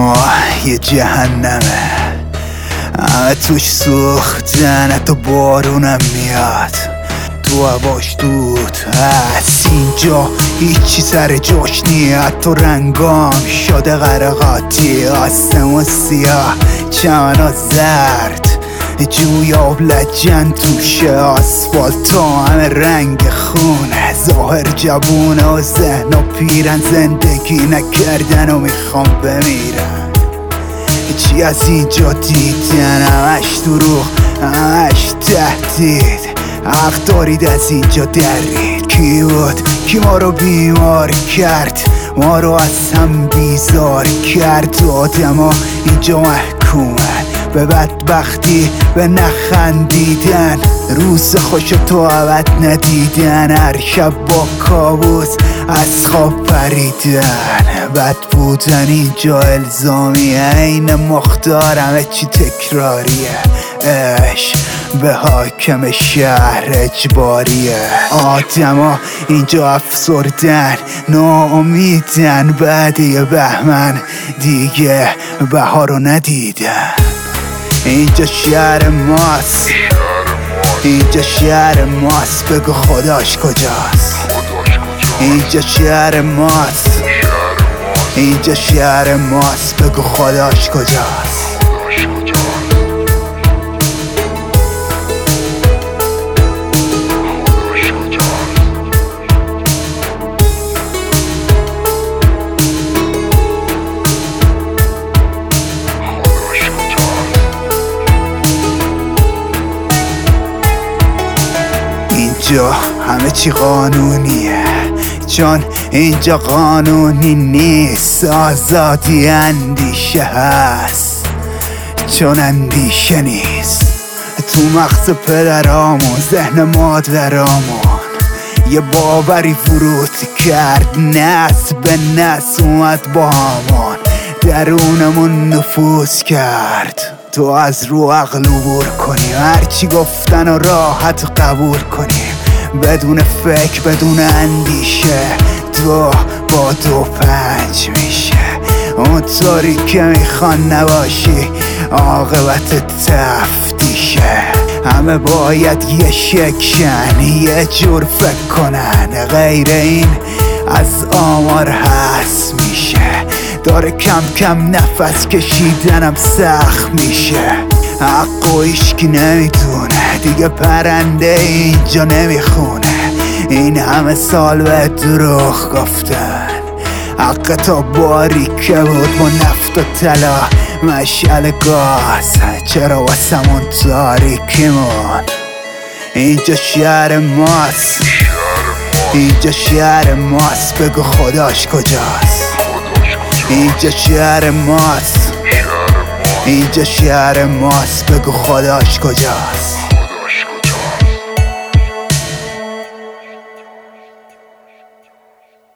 ما یه جهنمه، همه توش سوختن، حتی بارونم میاد، تو هواش دود هست. اینجا هیچی سر جاش نیه، حتی رنگام شده غرقاتی. آسمون سیاه، چمنا زرد، جویاب لجن توشه، آسفالتا همه رنگ خونه. ظاهر جوونه و ذهن و پیرن، زندگی نکردن و میخوام بمیرن. چی از اینجا دیدن؟ همش دروغ، همش تهدید. حق دارید از اینجا درید. کی بود کی ما رو بیمار کرد، ما رو از هم بیزار کرد. آدم ها اینجا محکومن به بدبختی، به نخندیدن، روز خوش تو عوض ندیدن. هر شب با کابوس از خواب پریدن. بد بودن اینجا الزامیه، این مختار همه چی تکراریه. عشق به حاکم شهر اجباریه. آدما اینجا افسردن، ناامیدن، بعد یه بهمن دیگه بهارو ندیدن. اینجا شهر ماست، اینجا شهر ماست، بگو خداش کجاست. اینجا شهر ماست، اینجا شهر ماست، بگو خداش کجاست. اینجا همه چی قانونیه، چون اینجا قانونی نیست. آزادی اندیشه هست، چون اندیشه نیست. تو مغز پدرامون، ذهن مادرامون یه باوری ورود کرد، نسل به نسل اومد با همون، درونمون نفوذ کرد. تو از رو عقل عبور کنیم، هرچی گفتن و راحت قبول کنیم، بدون فکر بدون اندیشه. دو با دو پنج میشه، اونطوری که میخوان نباشی عاقبت تفتیشه. همه باید یه شکشن، یه جور فکر کنن، غیر این از آمار هست میشه. داره کم کم نفس کشیدنم سخت میشه. حق و ایشکی نمیدونه، دیگه پرنده اینجا نمیخونه. این همه سال به دروغ گفتن، حق تا باریکه بود با نفت و طلا، مشعل گاز، چرا واسمون تاریکیمون. اینجا شهر ماست، اینجا شهر ماست، بگو خداش کجاست. اینجا شهر ماست، اینجا شهر ماست، بگو خداش کجاست.